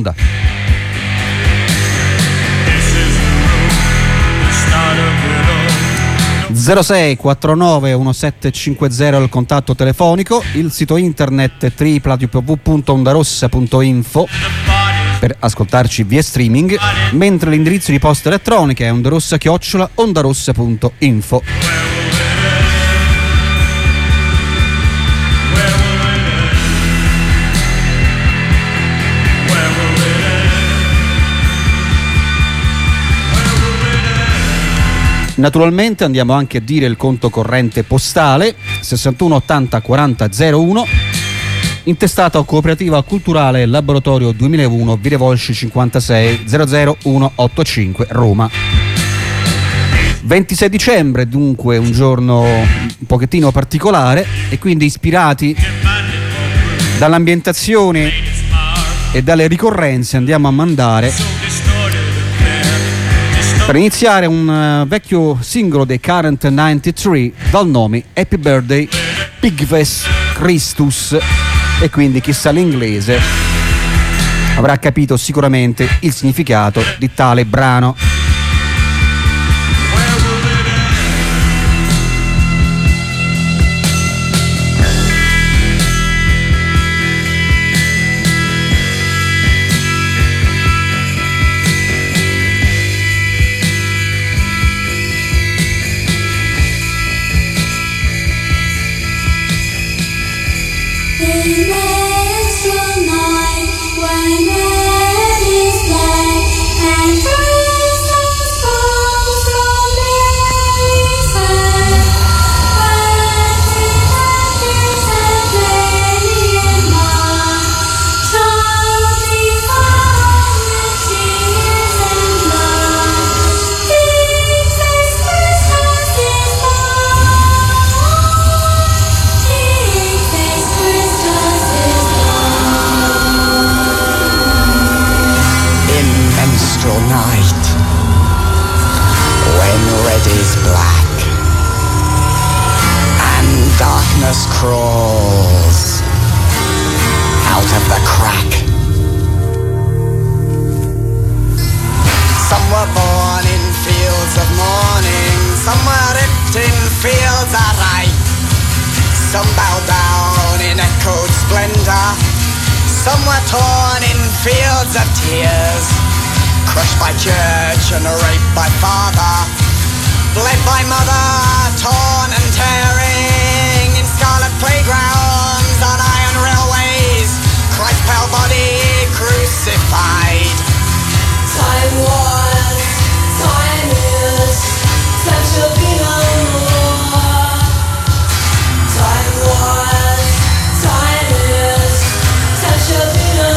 ...06 49 1750 il contatto telefonico, il sito internet www.ondarossa.info per ascoltarci via streaming, mentre l'indirizzo di posta elettronica è ondarossa@ondarossa.info. Naturalmente andiamo anche a dire il conto corrente postale 61 80 40 01, intestato a Cooperativa Culturale Laboratorio 2001, Via Volsci 56 00185 Roma. 26 dicembre dunque un giorno un pochettino particolare, e quindi ispirati dall'ambientazione e dalle ricorrenze andiamo a mandare, per iniziare, un vecchio singolo dei Current 93 dal nome Happy Birthday Pigves Christus, e quindi chissà l'inglese avrà capito sicuramente il significato di tale brano. Crawls out of the crack. Some were born in fields of mourning, some were ripped in fields of ripe. Some bowed down in echoed splendor, some were torn in fields of tears, crushed by church and raped by father, bled by mother, torn and tearing in scarlet playgrounds on iron railways, Christ's pale body crucified. Time was, time is, time shall be no more. Time was, time is, time shall be no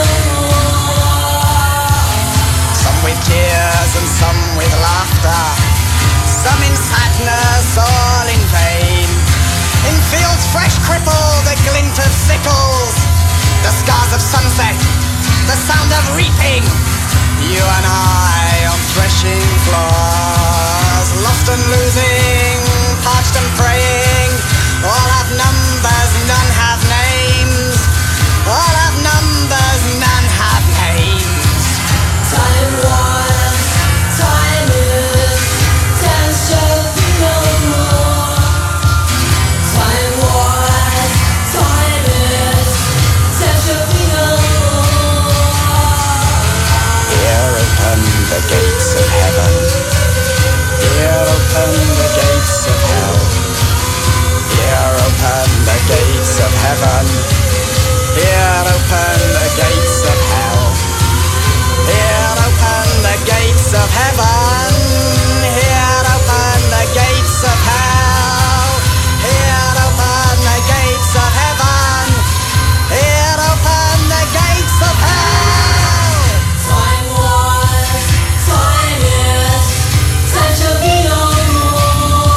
more. Some with tears and some with laughter, some in sadness, all in vain. In fields fresh crippled, the glint of sickles, the scars of sunset, the sound of reaping. You and I on threshing floors, lost and losing, parched and praying. All have numbers, none have names. All have numbers, none have names. Time was, time is, time shall be no more. Time was, time is, time shall be no more. Here open the gates of heaven. Here open the gates of hell. Here open the gates of heaven. Here open the gates of hell. Here open the gates of heaven. Here open the gates of hell. Here open the gates of heaven. Here open the gates of hell. Time was, time is, time shall be no more.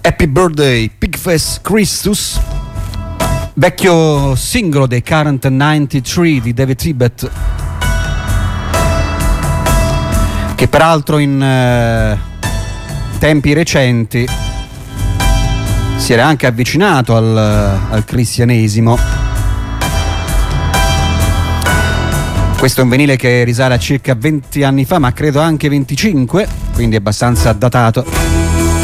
Happy Birthday Pigface Christus, vecchio singolo dei Current 93 di David Tibet, che peraltro in tempi recenti si era anche avvicinato al cristianesimo. Questo è un vinile che risale a circa 20 anni fa, ma credo anche 25, quindi è abbastanza datato.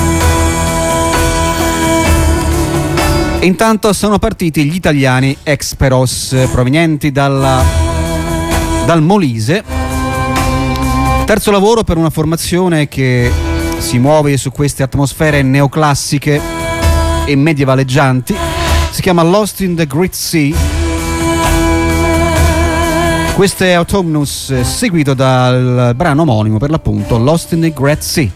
E intanto sono partiti gli italiani Experos, provenienti dal Molise. Terzo lavoro per una formazione che si muove su queste atmosfere neoclassiche e medievaleggianti. Si chiama Lost in the Great Sea. Questo è Autumnus, seguito dal brano omonimo, per l'appunto Lost in the Great Sea.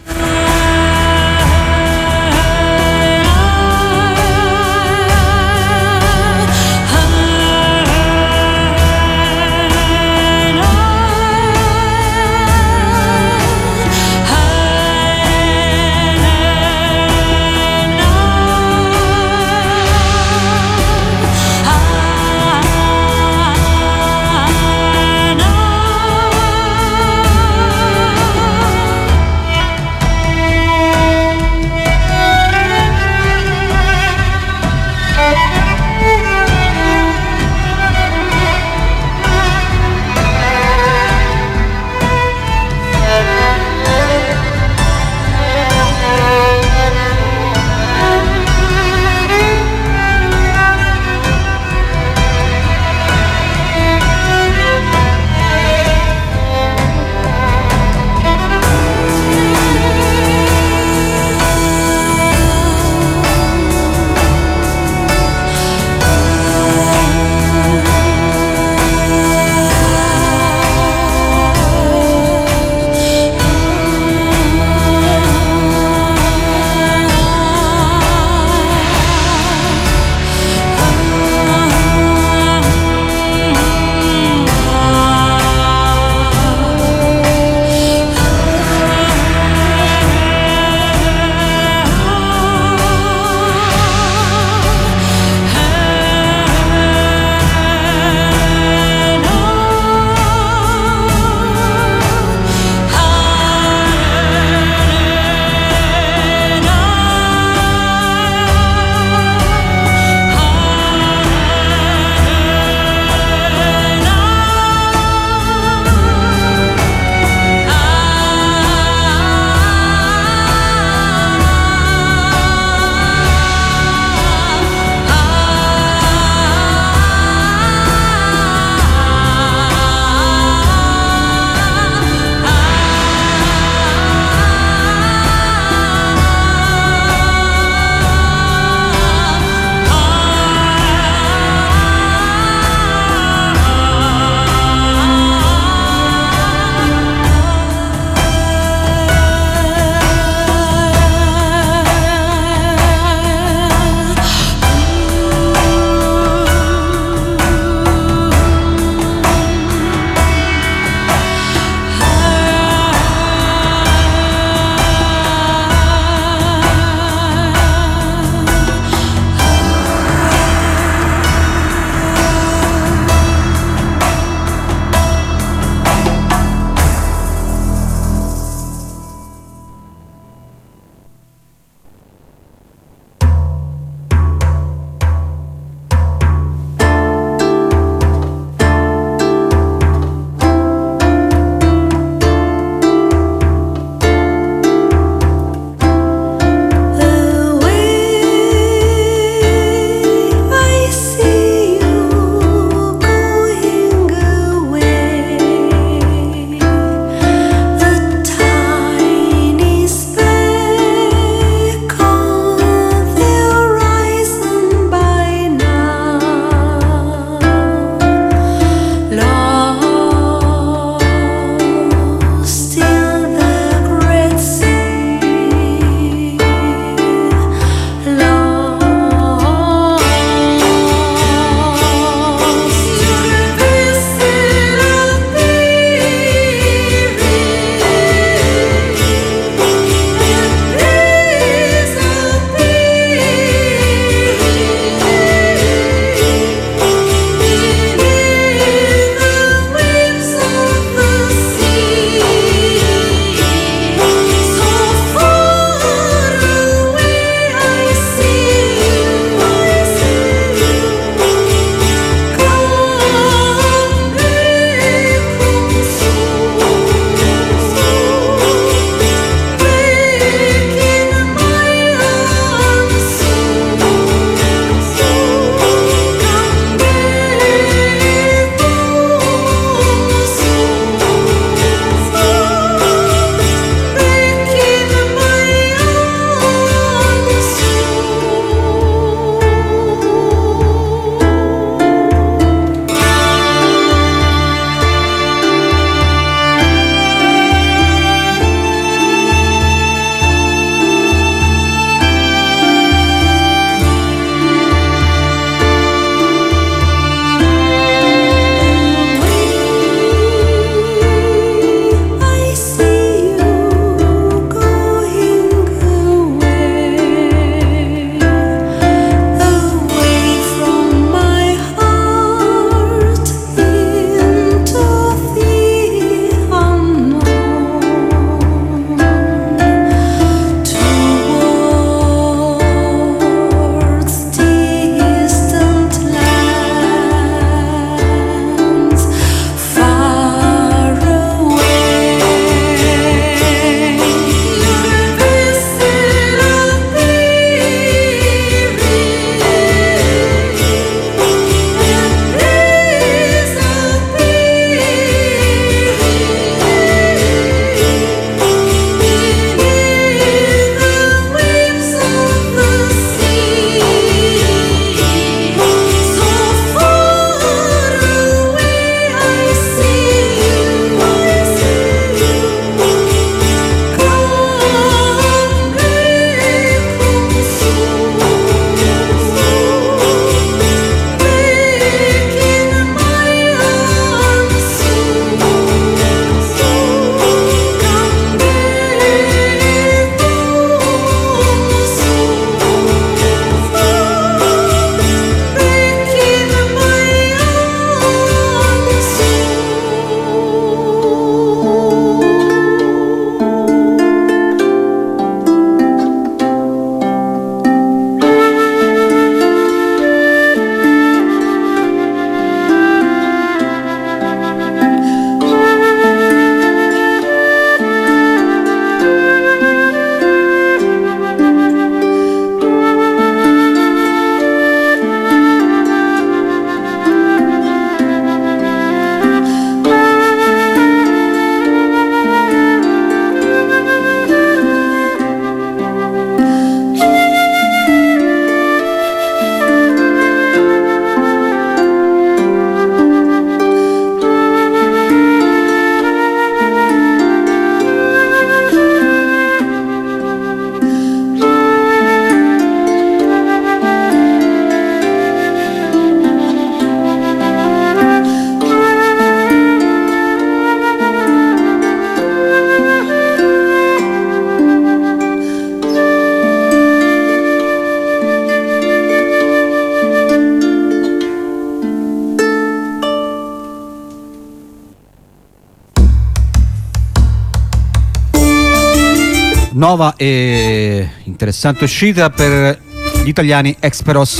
nuova e interessante uscita per gli italiani Experos.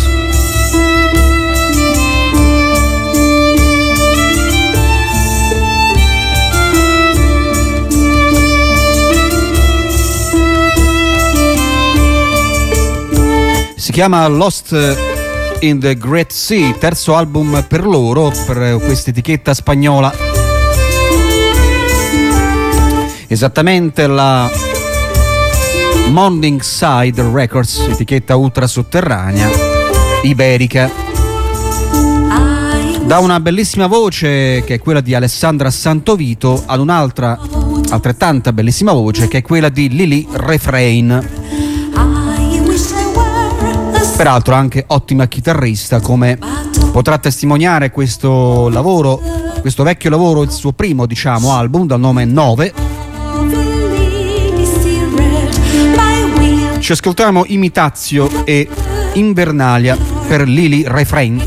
Si chiama Lost in the Great Sea, terzo album per loro, per questa etichetta spagnola. Esattamente la Morningside Records, etichetta ultrasotterranea iberica. Da una bellissima voce che è quella di Alessandra Santovito ad un'altra altrettanta bellissima voce che è quella di Lily Refrain. Peraltro anche ottima chitarrista, come potrà testimoniare questo lavoro, questo vecchio lavoro, il suo primo album dal nome 9. Ci ascoltiamo Imitazio e Invernalia per Lily Refrain.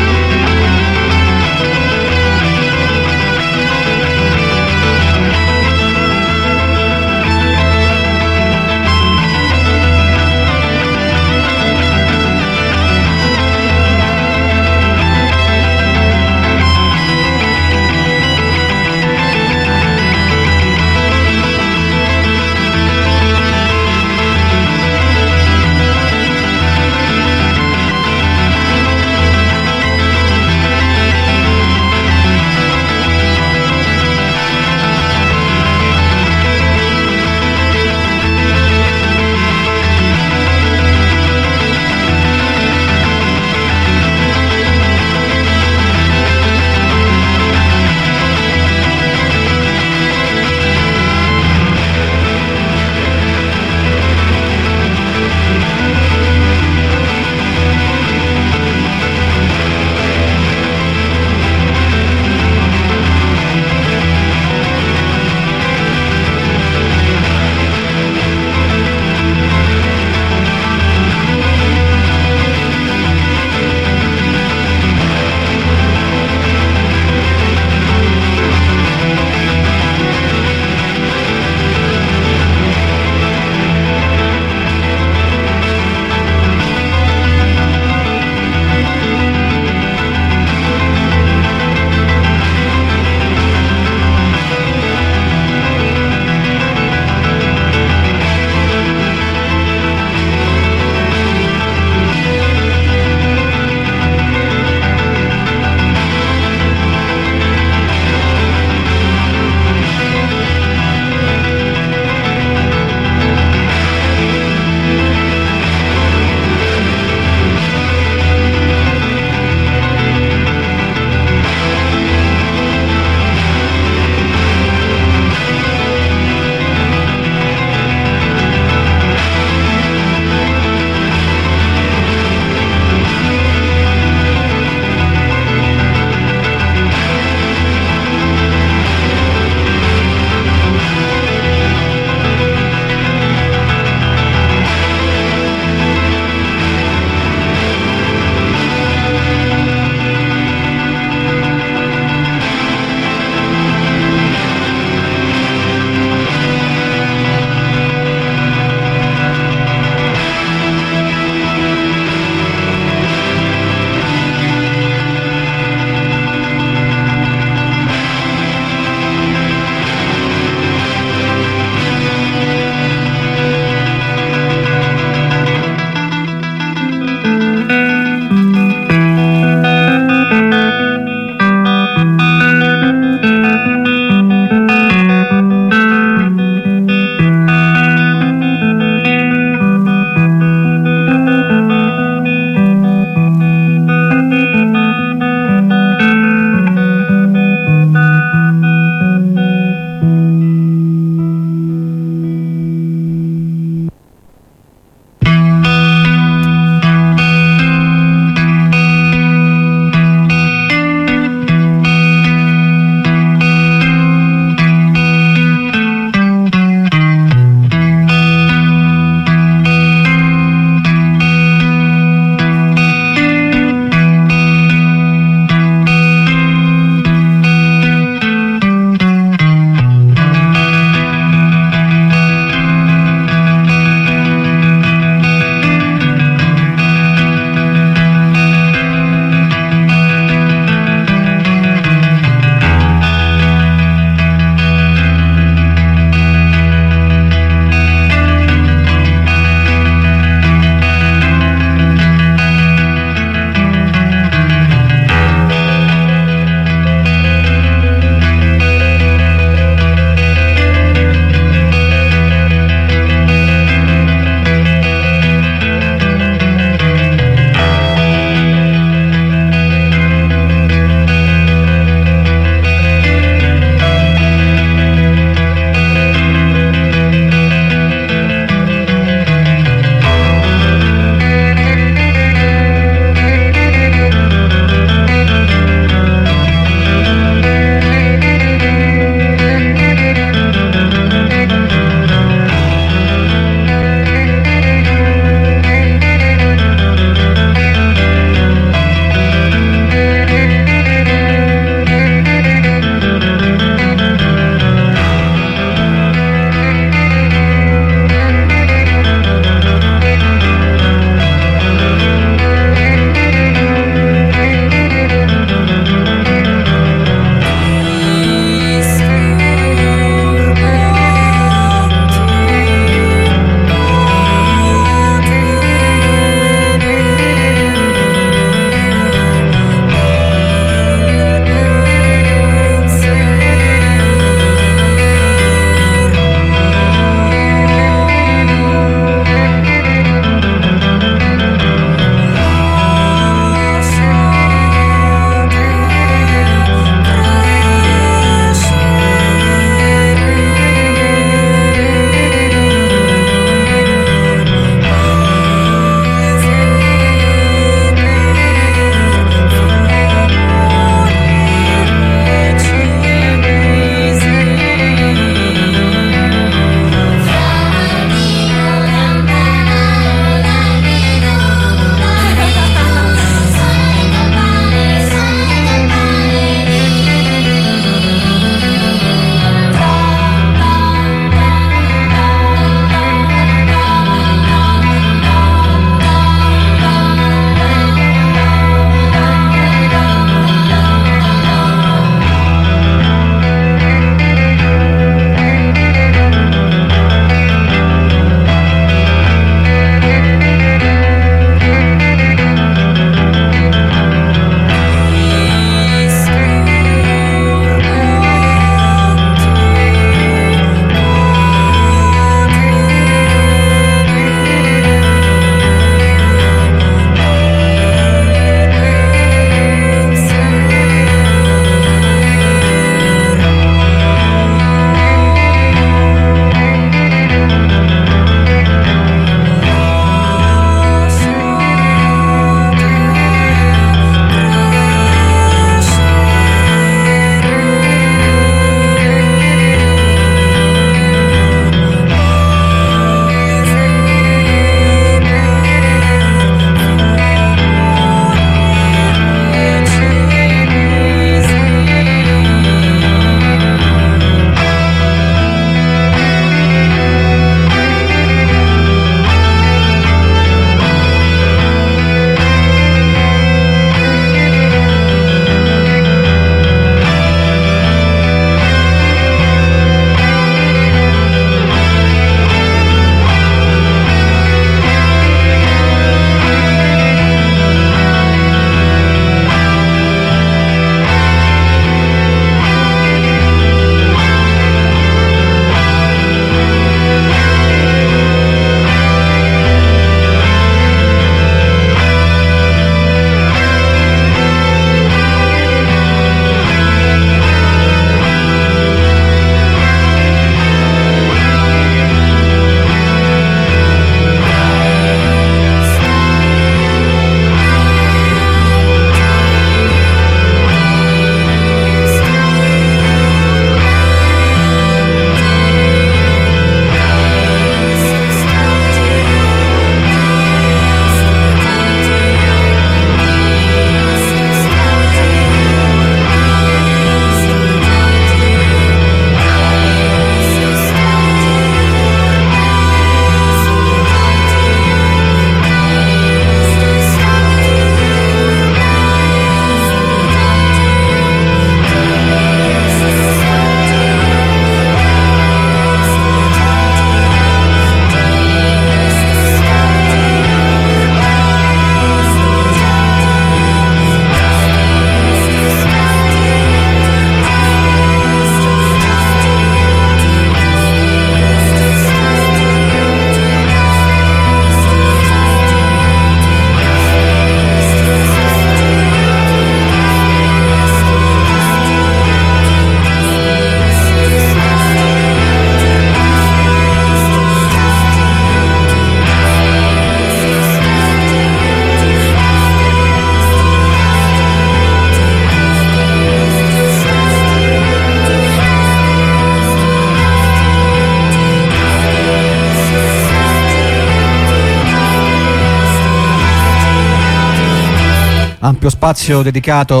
ampio spazio dedicato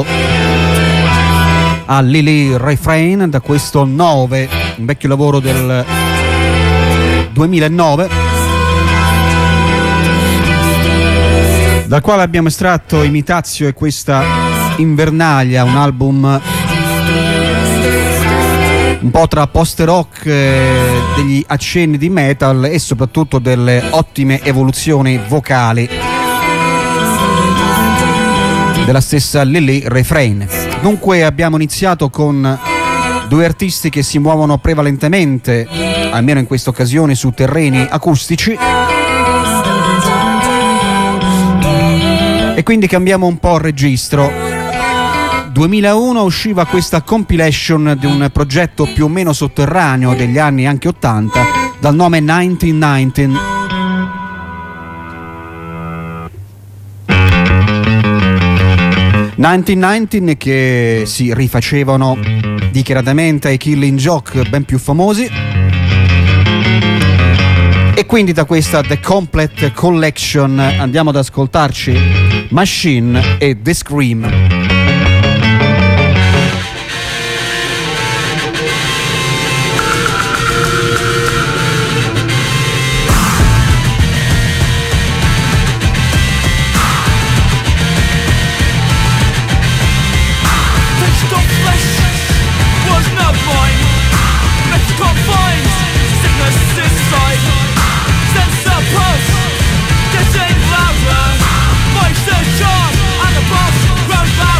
a Lily Refrain da questo 9, un vecchio lavoro del 2009, dal quale abbiamo estratto Imitatio e questa Invernalia, un album un po' tra post-rock, degli accenni di metal e soprattutto delle ottime evoluzioni vocali della stessa Lily Refrain. Dunque abbiamo iniziato con due artisti che si muovono prevalentemente, almeno in questa occasione, su terreni acustici, e quindi cambiamo un po' il registro. 2001 usciva questa compilation di un progetto più o meno sotterraneo degli anni anche 80 dal nome 1919. Che si rifacevano dichiaratamente ai Killing Joke ben più famosi, e quindi da questa The Complete Collection andiamo ad ascoltarci Machine e The Scream. Getting louder, voices sharp, and the boss grows loud.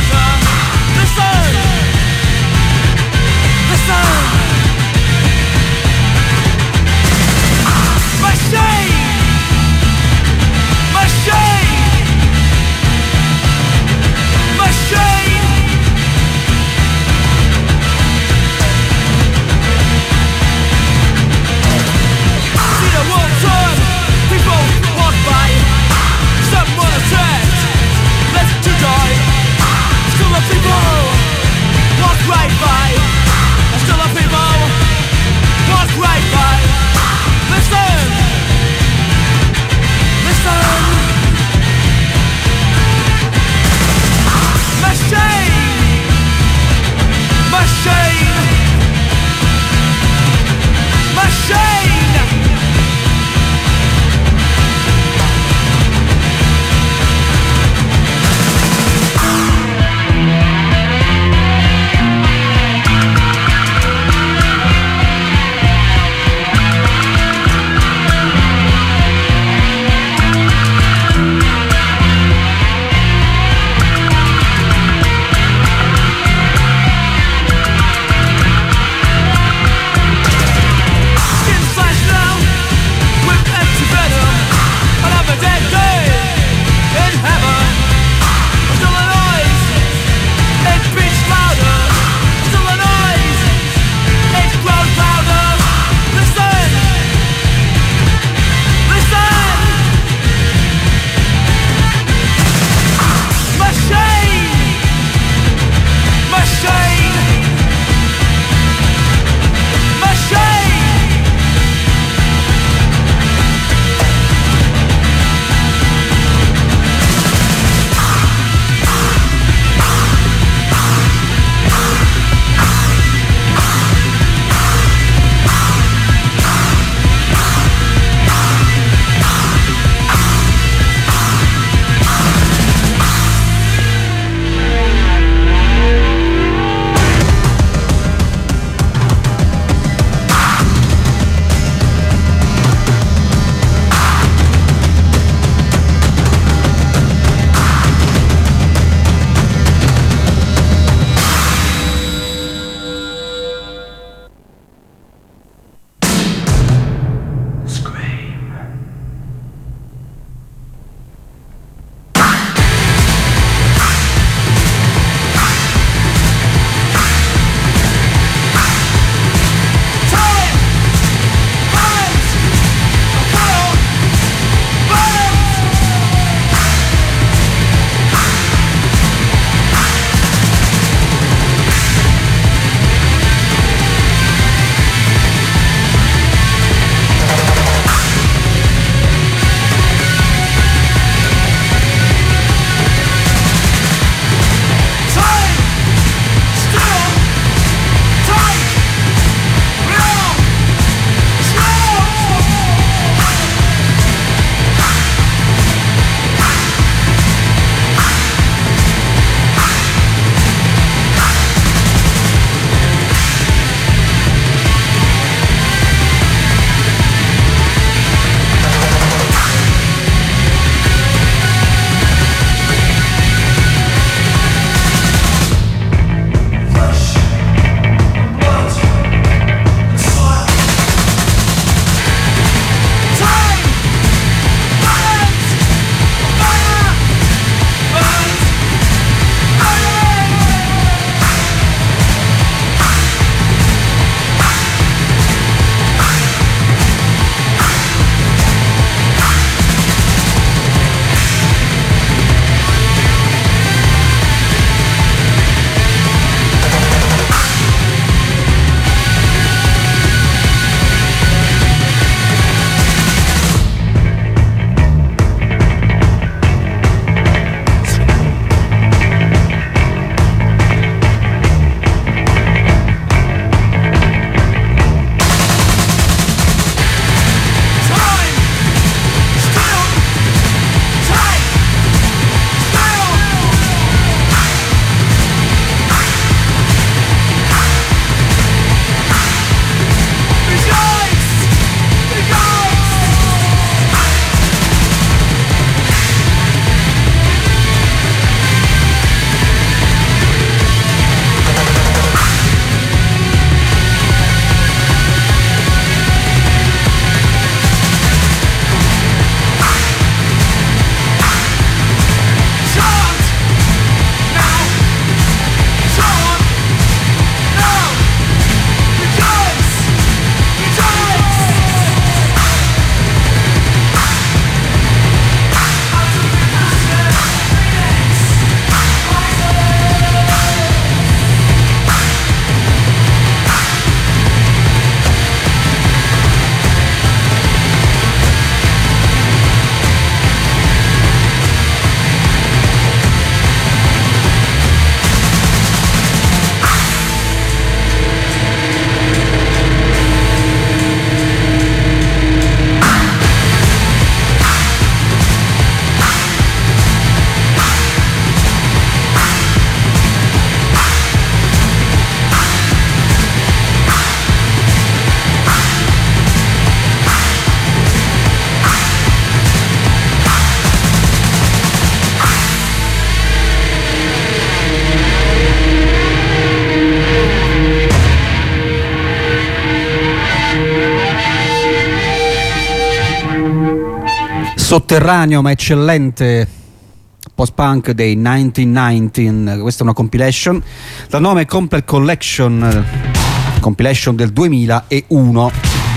Sotterraneo ma eccellente post-punk dei 1919. Questa è una compilation dal nome Complete Collection, compilation del 2001.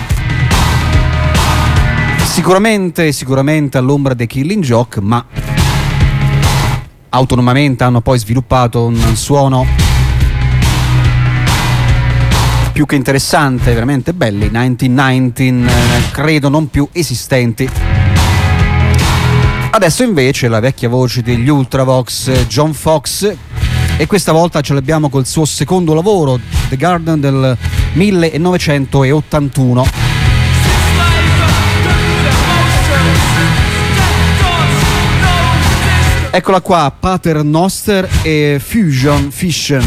Sicuramente all'ombra dei Killing Joke, ma autonomamente hanno poi sviluppato un suono più che interessante, veramente belli. 1919, credo non più esistenti. Adesso invece la vecchia voce degli Ultravox, John Fox, e questa volta ce l'abbiamo col suo secondo lavoro, The Garden del 1981. Eccola qua, Pater Noster e Fusion Fission.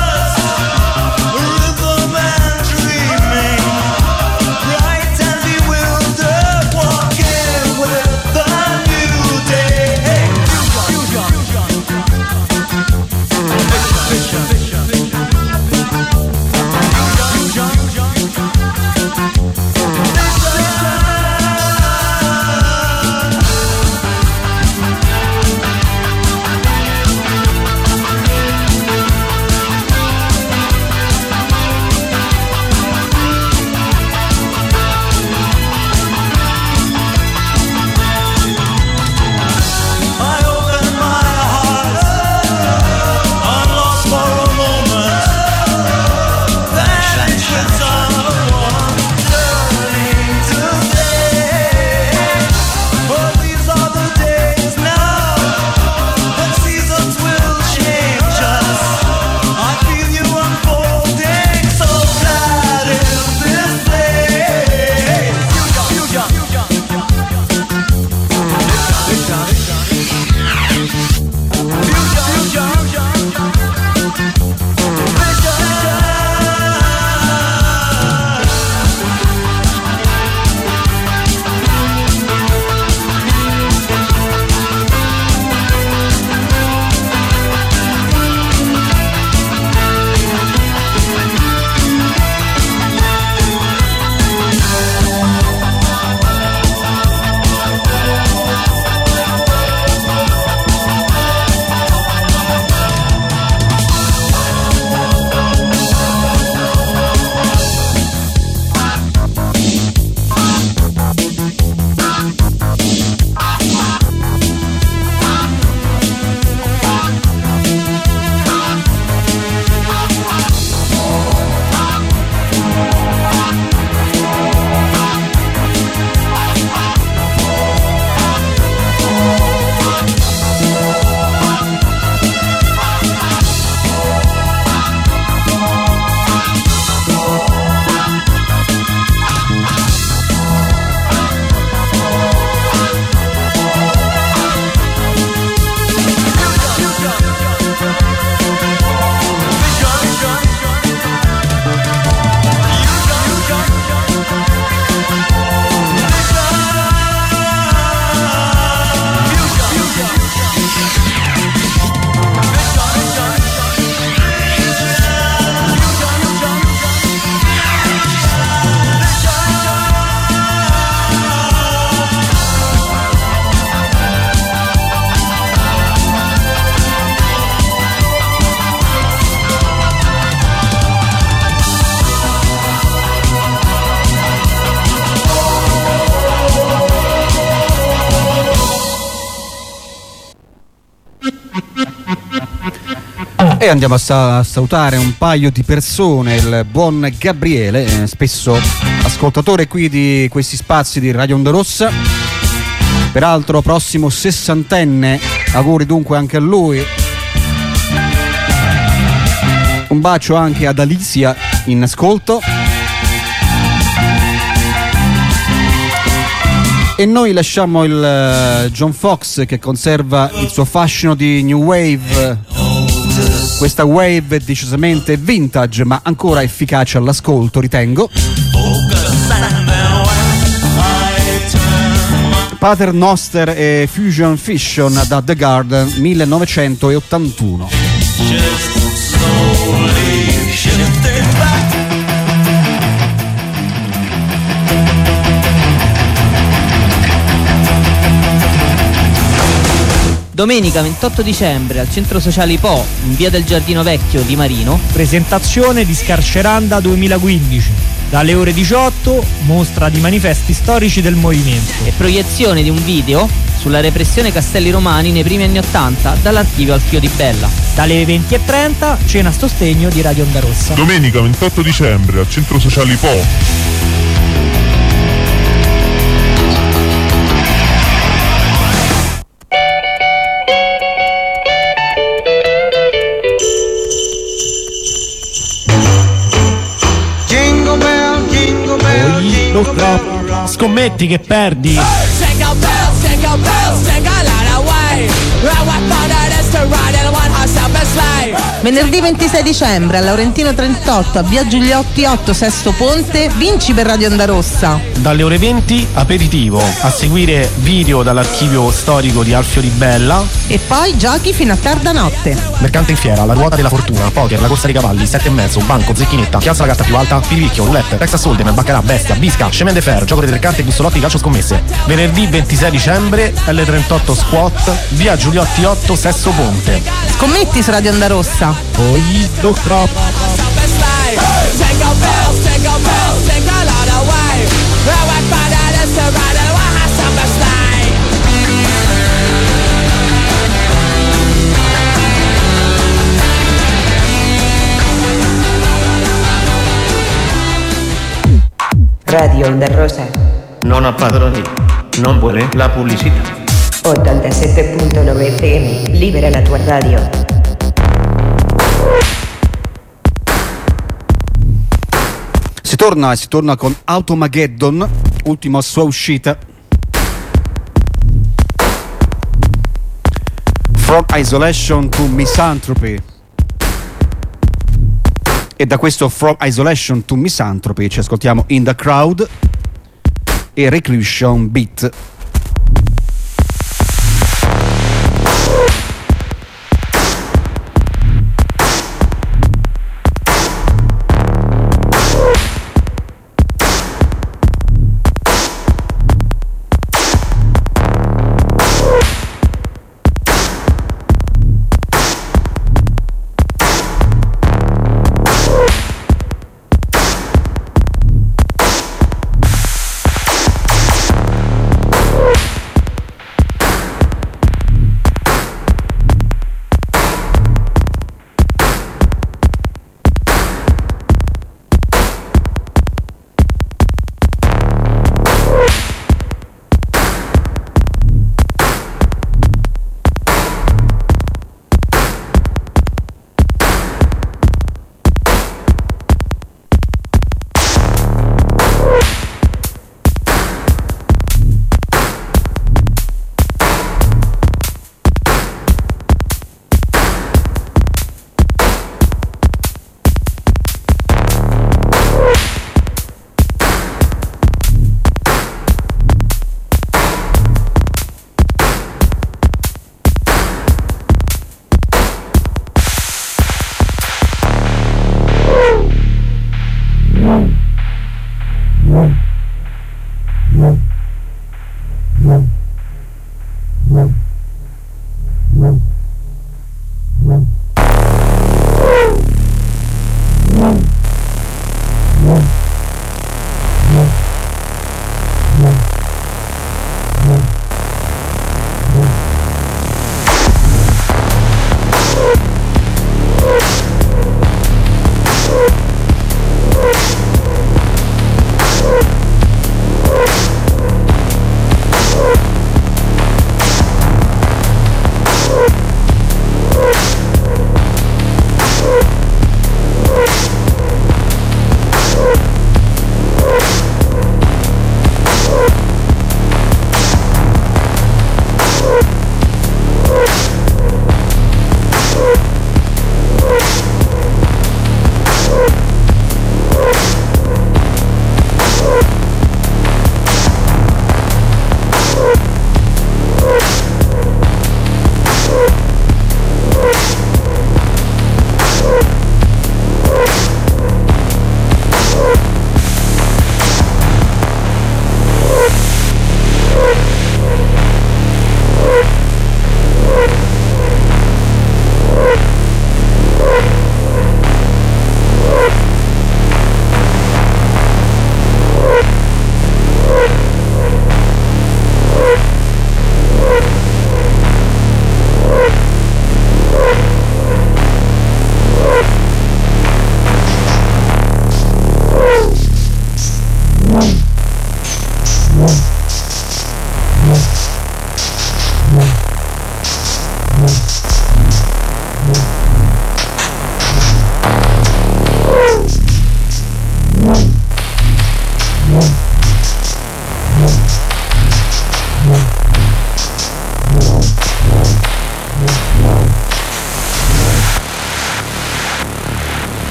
Rhythm and dreaming, bright as the E andiamo a salutare un paio di persone, il buon Gabriele, spesso ascoltatore qui di questi spazi di Radio Onda Rossa, peraltro prossimo sessantenne, auguri dunque anche a lui. Un bacio anche ad Alicia in ascolto. E noi lasciamo il John Fox che conserva il suo fascino di New Wave. Questa wave decisamente vintage ma ancora efficace all'ascolto, ritengo. Pater Noster e Fusion Fission da The Garden 1981. Domenica 28 dicembre al Centro Sociale Po, in via del Giardino Vecchio di Marino, presentazione di Scarceranda 2015. Dalle ore 18, mostra di manifesti storici del movimento. E proiezione di un video sulla repressione Castelli Romani nei primi anni '80 dall'archivio Alfio di Bella. Dalle 20:30, cena a sostegno di Radio Onda Rossa. Domenica 28 dicembre al Centro Sociale Po. Scommetti che perdi. Venerdì 26 dicembre a Laurentino 38 a via Giuliotti 8 Sesto Ponte, vinci per Radio Onda Rossa. Dalle ore 20 aperitivo, a seguire video dall'archivio storico di Alfio Ribella e poi giochi fino a tarda notte. Mercante in fiera, la ruota della fortuna, poker, la corsa dei cavalli, 7,5, banco, zecchinetta, chi alza la carta più alta, pirivicchio, roulette, Texas Hold'em, baccarà, bestia, bisca, chemin de fer, gioco delle tre carte, bussolotti, calcio scommesse. Venerdì 26 dicembre L38 Squat, via Giuliotti 8 Sesto Ponte. Scommetti su Radio Onda Rossa. Poi troppo. Radio Onda Rosa. Non ha padroni, non vuole la pubblicità. 87.9 FM, libera la tua radio. Si torna con Automageddon, ultima sua uscita. From Isolation to Misanthropy. E da questo From Isolation to Misanthropy ci ascoltiamo In the Crowd e Reclusion Beat.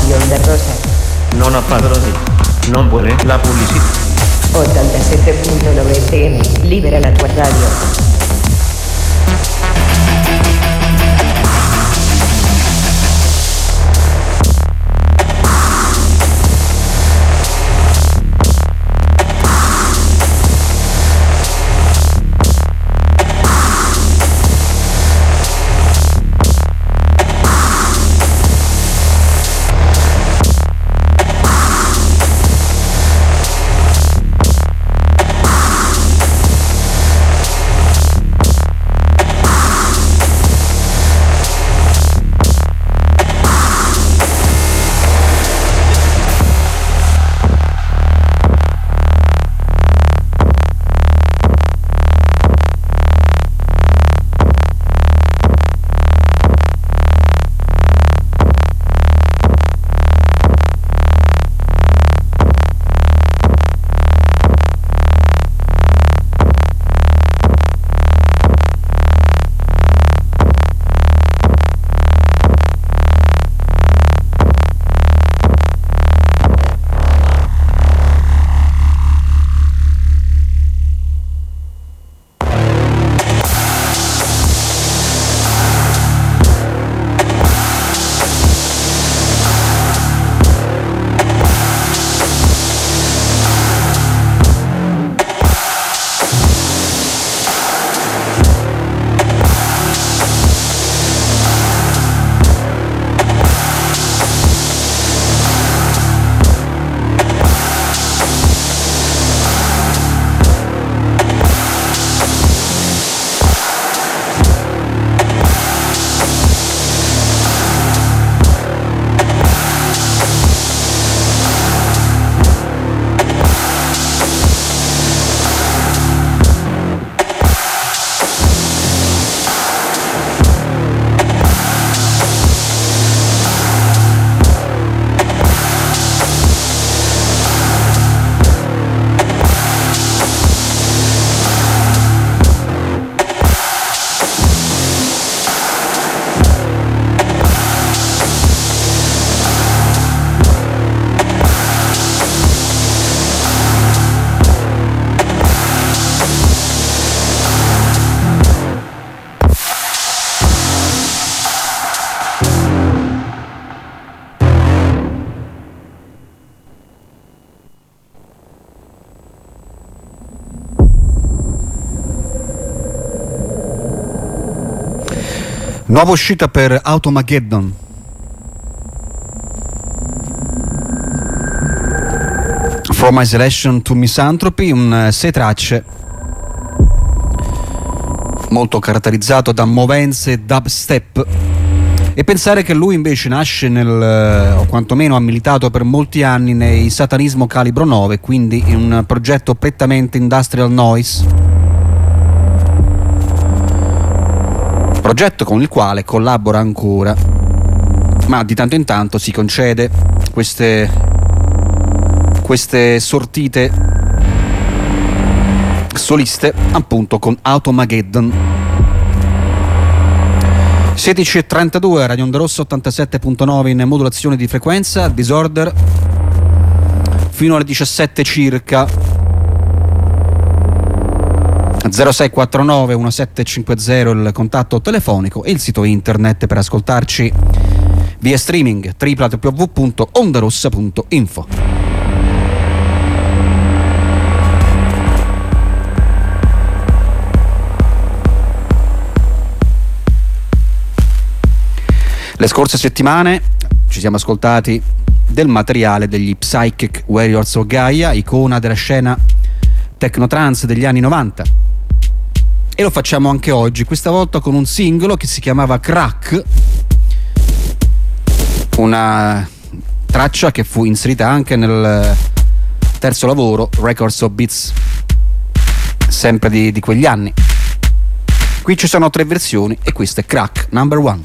Radio Onda Rosa. Non ha padroni. Non vuole la pubblicità. 87.9 FM, libera la tua radio. Nuova uscita per Automageddon. From Isolation to Misanthropy, un 6 tracce molto caratterizzato da movenze dubstep. E pensare che lui invece nasce o quantomeno ha militato per molti anni nei Satanismo Calibro 9, quindi in un progetto prettamente industrial noise, progetto con il quale collabora ancora, ma di tanto in tanto si concede queste sortite soliste, appunto con Automageddon. 16:32, Radio Onda Rossa 87.9 in modulazione di frequenza, Disorder fino alle 17 circa. 0649 1750 il contatto telefonico e il sito internet per ascoltarci via streaming www.ondarossa.info. Le scorse settimane ci siamo ascoltati del materiale degli Psychic Warriors of Gaia, icona della scena technotrance degli anni 90. E lo facciamo anche oggi, questa volta con un singolo che si chiamava Crack, una traccia che fu inserita anche nel terzo lavoro, Records of Beats, sempre di quegli anni. Qui ci sono 3 versioni e questa è Crack Number 1.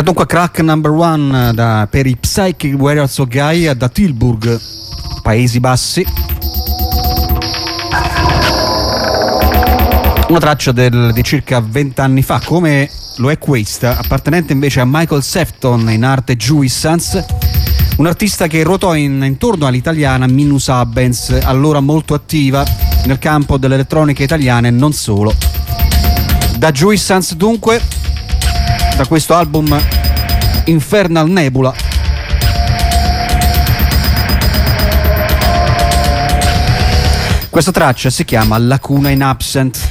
Era dunque Crack Number One per i Psychic Warriors of Gaia da Tilburg, Paesi Bassi. Una traccia di circa 20 anni fa, come lo è questa, appartenente invece a Michael Sefton, in arte Jouissance, un artista che ruotò intorno all'italiana Minus Abens, allora molto attiva nel campo dell'elettronica italiana e non solo. Da Jouissance dunque, da questo album Infernal Nebula, questa traccia si chiama Lacuna in Absent.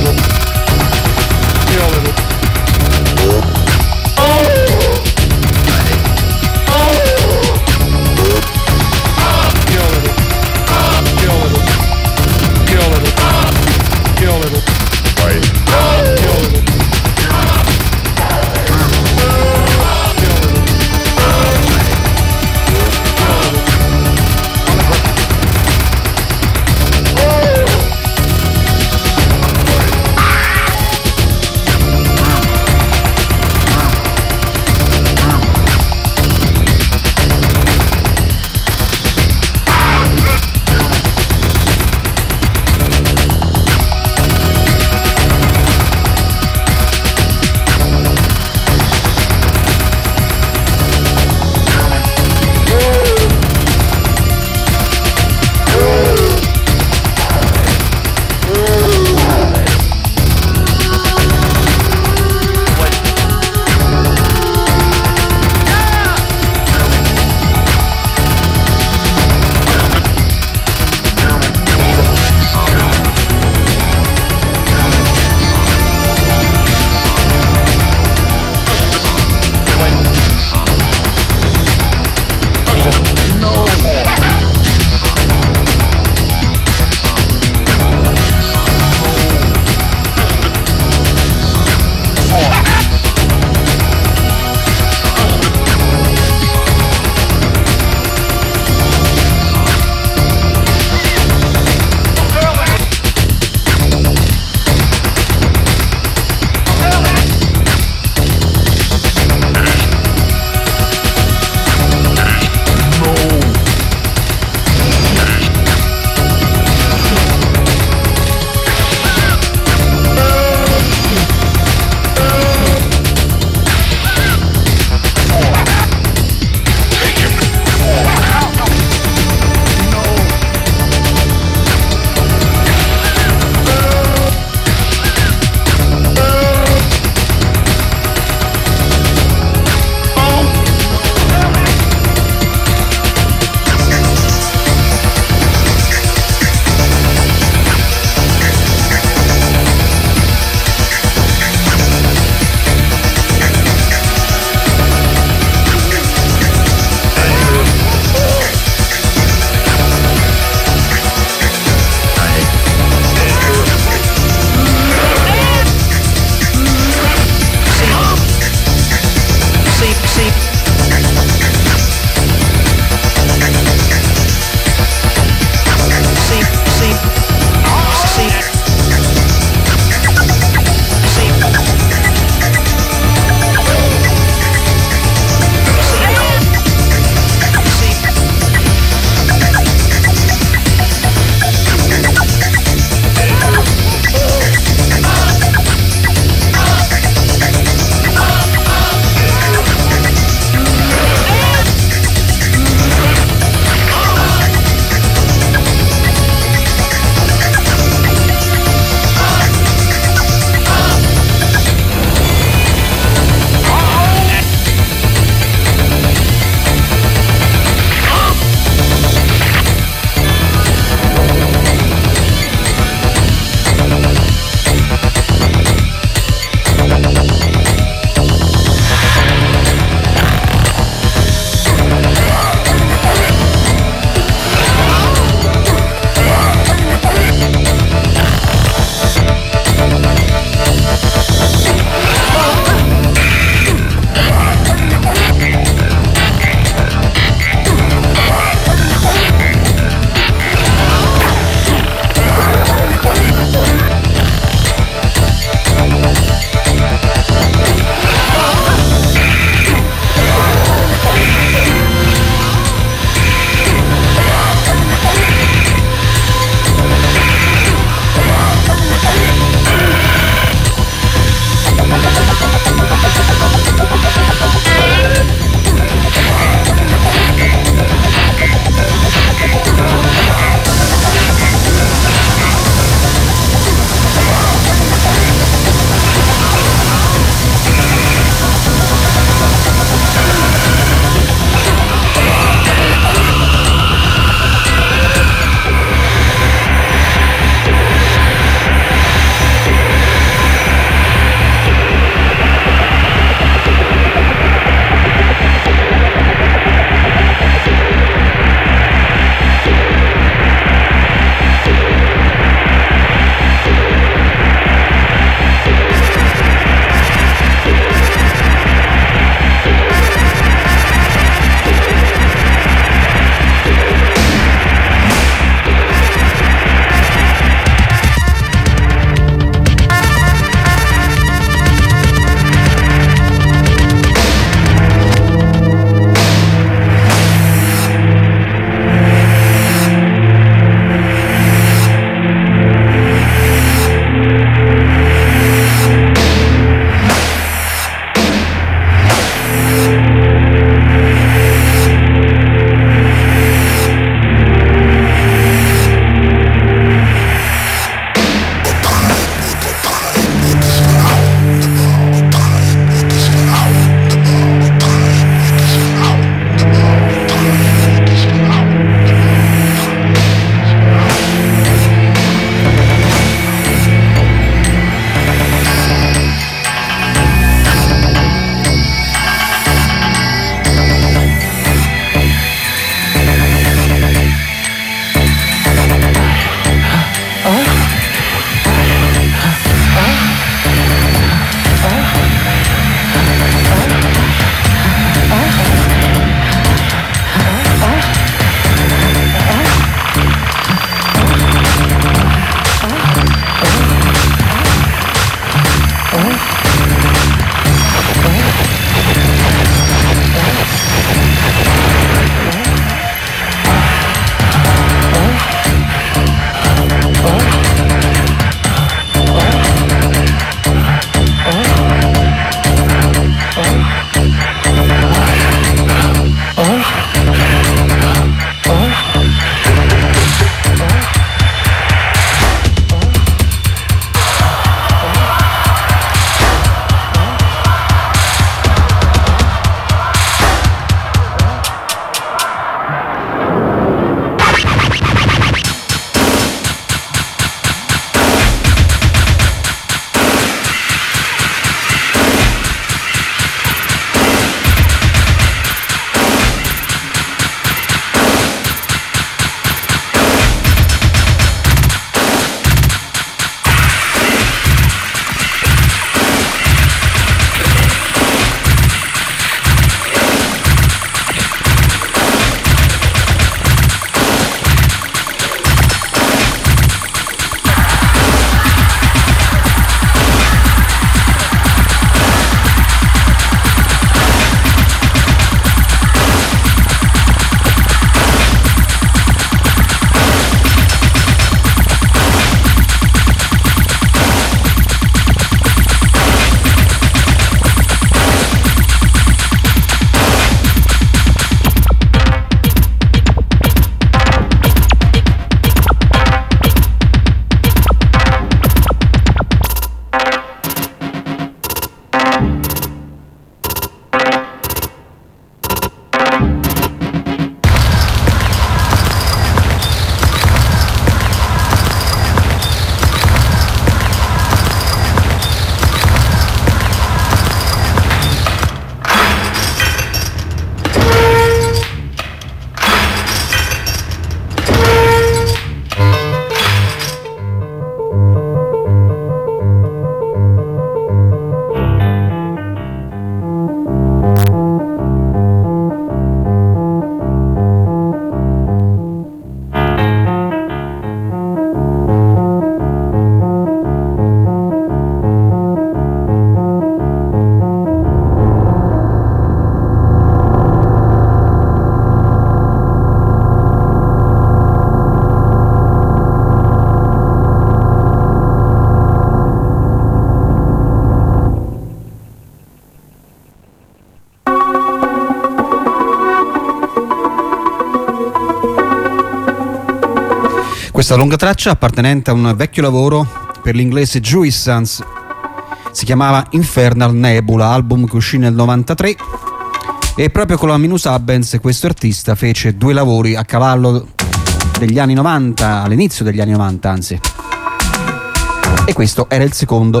Questa lunga traccia appartenente a un vecchio lavoro per l'inglese Jouissance, si chiamava Infernal Nebula, album che uscì nel 93, e proprio con la Minus Abbens questo artista fece 2 lavori a cavallo degli anni 90, all'inizio degli anni 90 anzi, e questo era il secondo.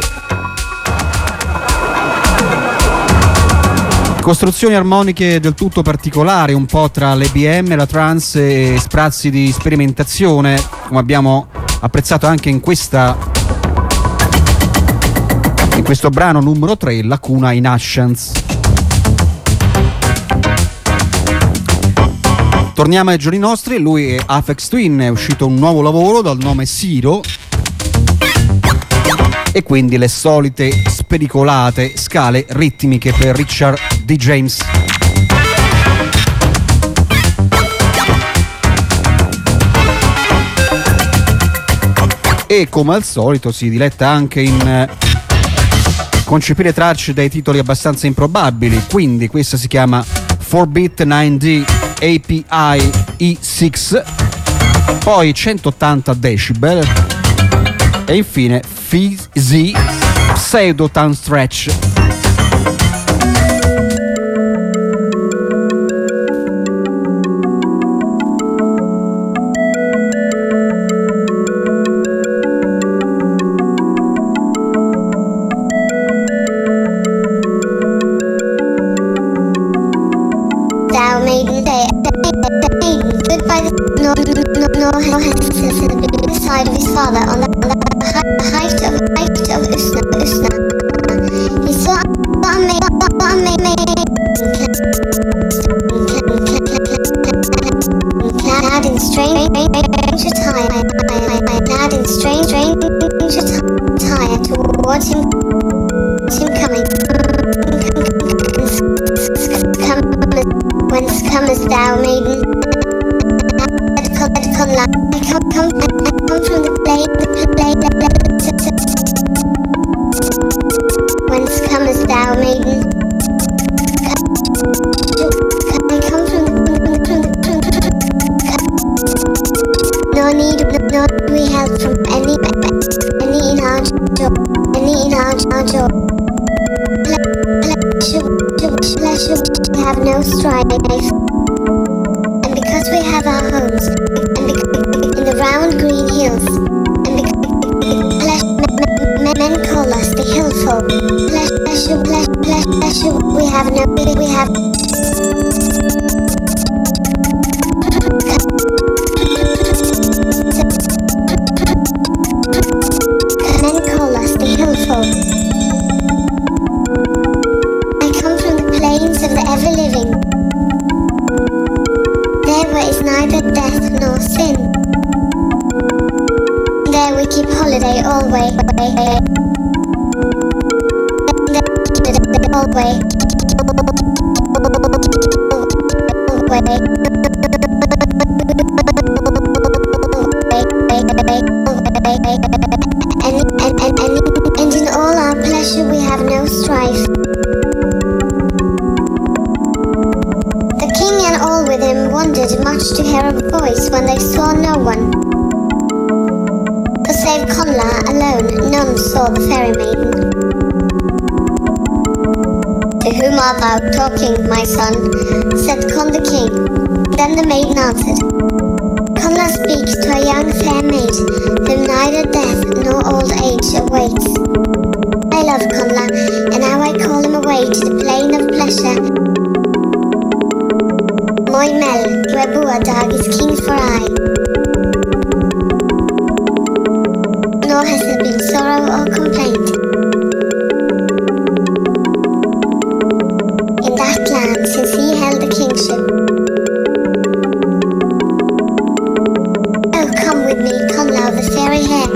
Costruzioni armoniche del tutto particolari, un po' tra l'EBM, la trance e sprazzi di sperimentazione, come abbiamo apprezzato anche in questo brano numero 3, Lacuna in Ascians. Torniamo ai giorni nostri, lui è Aphex Twin, è uscito un nuovo lavoro dal nome Siro, e quindi le solite spericolate scale ritmiche per Richard D. James. E come al solito si diletta anche in concepire tracce dai titoli abbastanza improbabili, quindi questa si chiama 4-bit 9D API E6, poi 180 decibel e infine Fizzy Pseudo Town Stretch. Thou maiden day, goodbye the side of his father on the height of Usna. He saw clad in strange attire towards him coming. Whence comest thou, maiden? I come from the blade. Whence comest thou, maiden? I come from no need we help from any in our joy. Pleasure we have no strife, and because we have our homes and in the round green hills, and because men call us the hill folk. Pleasure we have men call us the hill folk. Of the ever-living, there where is neither death nor sin, there we keep holiday always. And in all our pleasure we have no strife. With him wondered much to hear a voice when they saw no one. For save Connla alone, none saw the fairy maiden. To whom art thou talking, my son? Said Con the king. Then the maiden answered, Connla speaks to a young fair maid, whom neither death nor old age awaits. I love Connla, and now I call him away to the plain of pleasure. Moi Mel, where Buadag is king for aye. Nor has there been sorrow or complaint in that land since he held the kingship. Oh, come with me, Connla of the fairy hair,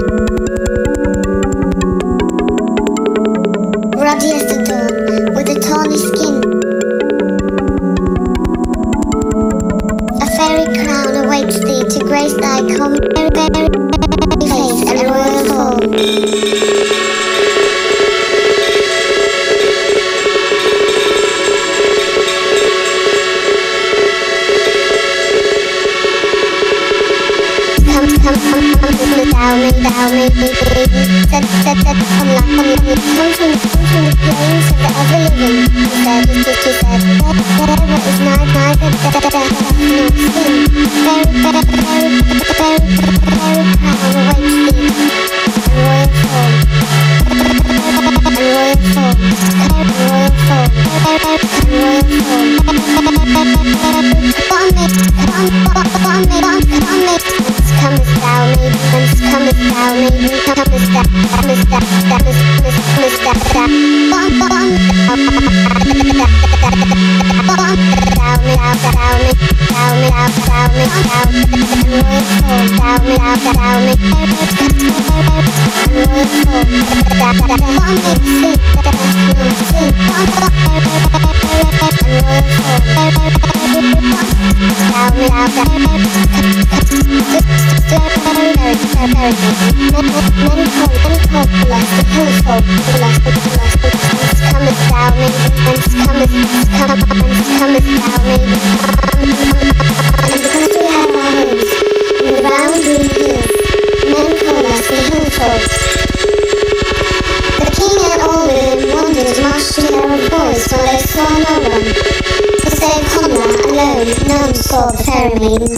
ruddy as the dawn, with a tawny skin. Crown awaits thee to maiden said come from the plains of the ever living. He said, wherever is neither death nor sin. Very proud awaits thee, and royal form. Comest thou, maiden? Whence comest thou, maiden? Comest thou, None saw the fairy maiden.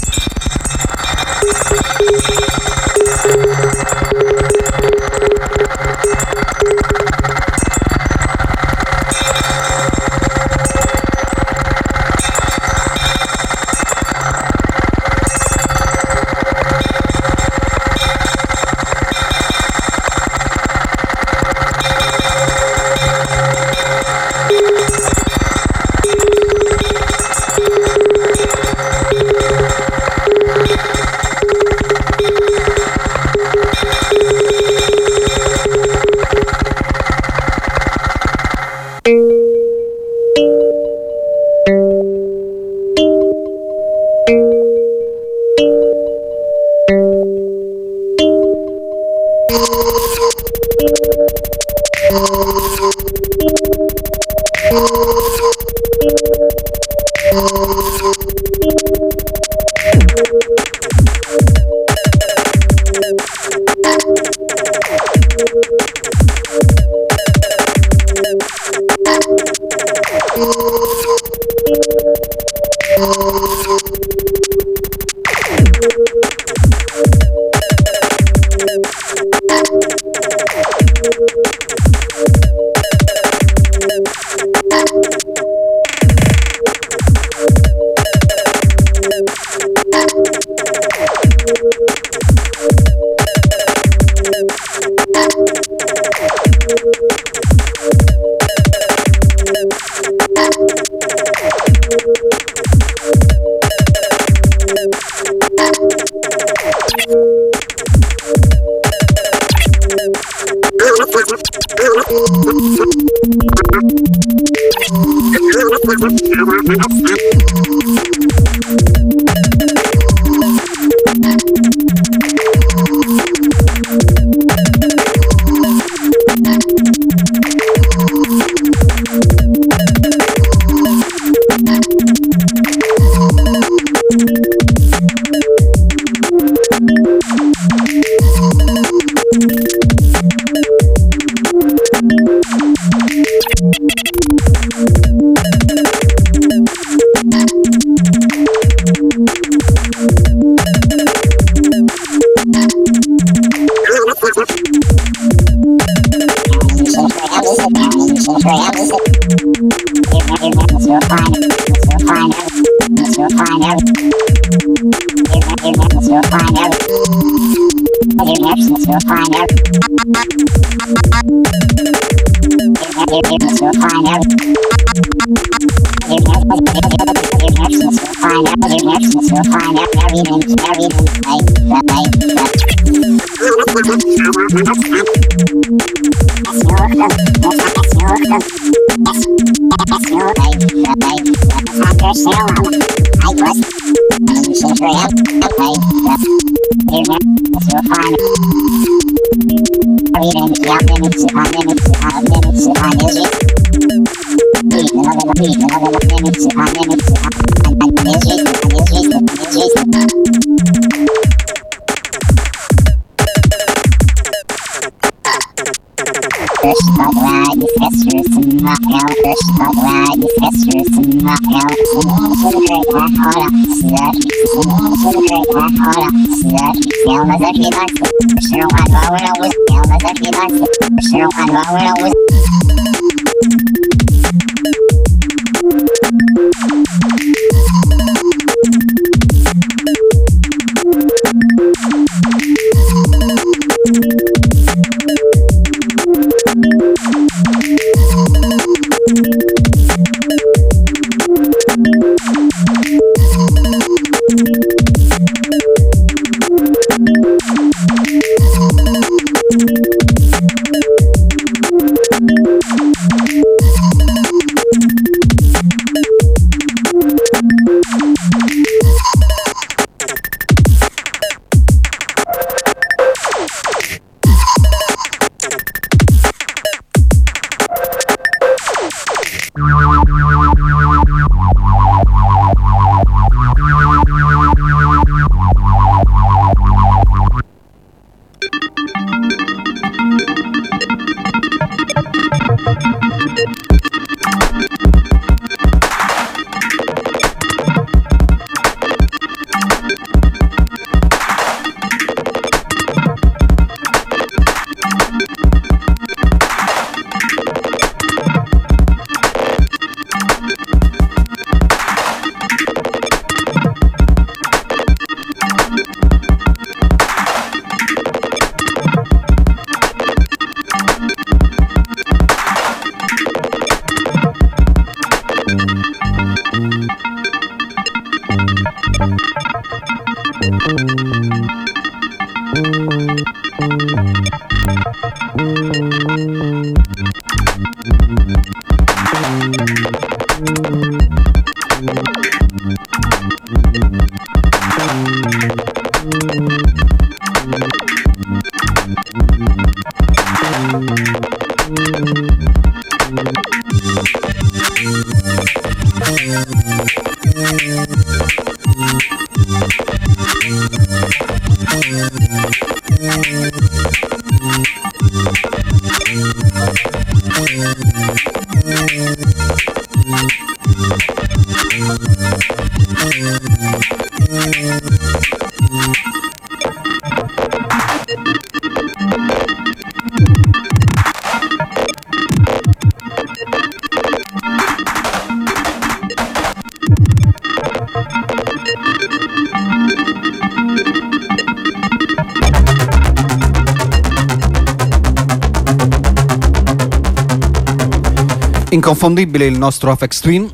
Inconfondibile il nostro Aphex Twin,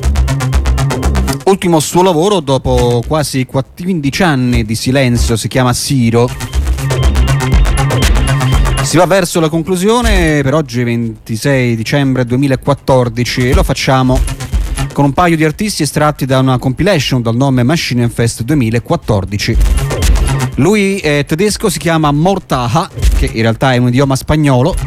ultimo suo lavoro dopo quasi 15 anni di silenzio, si chiama Siro. Si va verso la conclusione per oggi, 26 dicembre 2014, e lo facciamo con un paio di artisti estratti da una compilation dal nome Machine Fest 2014. Lui è tedesco, si chiama Mortaha, che in realtà è un idioma spagnolo.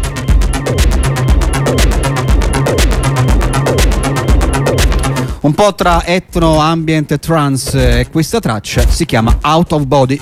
Un po' tra etno, ambient e trance, e questa traccia si chiama Out of Body.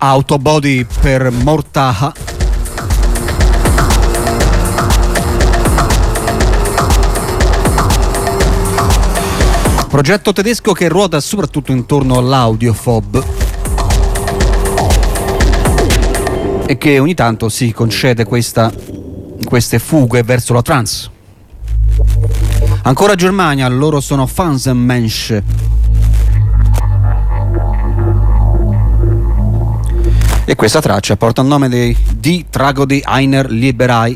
Autobody per Mortaha. Progetto tedesco che ruota soprattutto intorno all'audiofob e che ogni tanto si concede queste fughe verso la trance. Ancora Germania, loro sono Phansenmensch. E questa traccia porta il nome di Die Tragödie einer Liberei.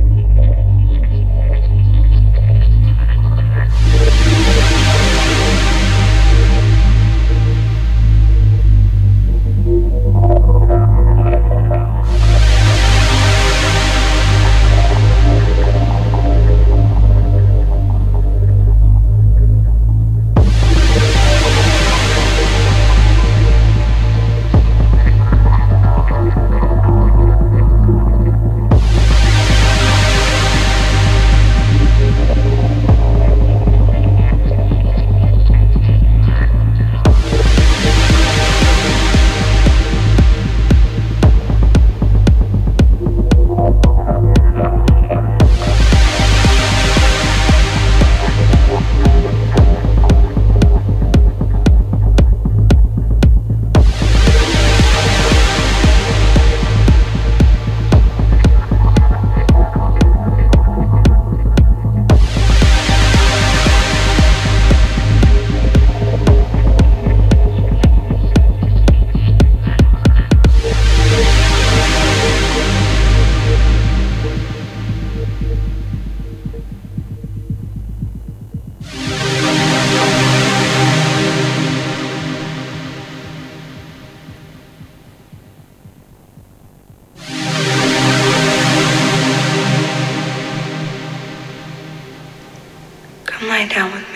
Lie down with me.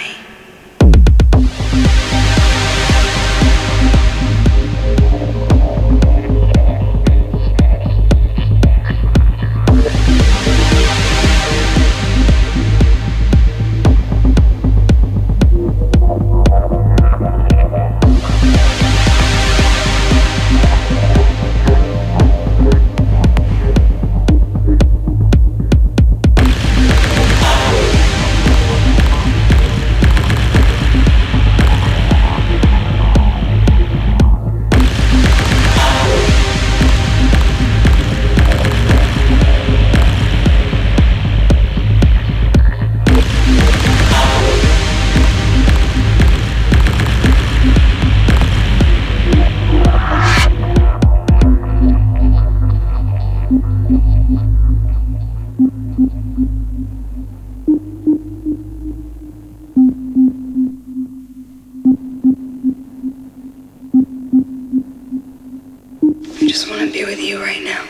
I just want to be with you right now.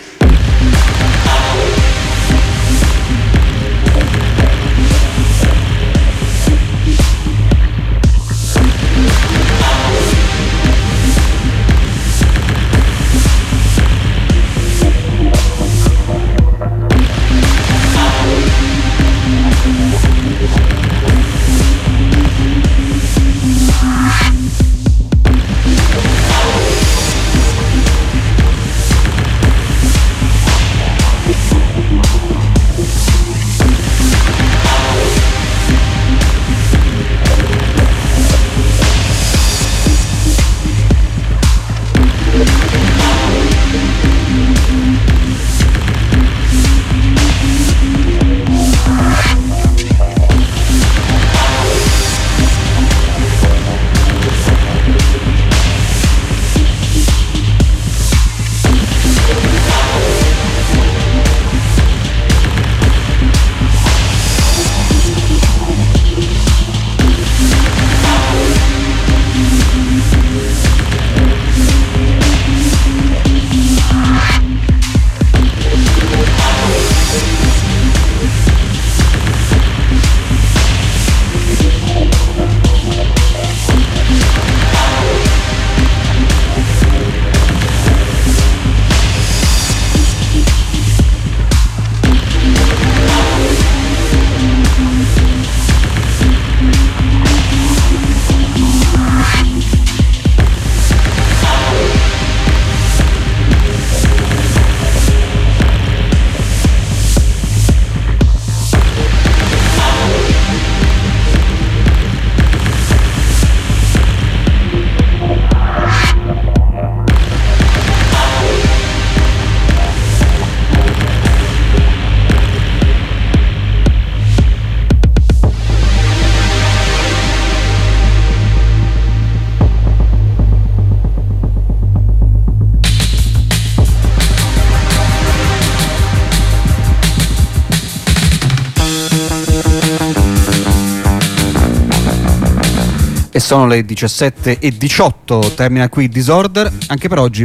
E sono le 17:18, termina qui Disorder, anche per oggi.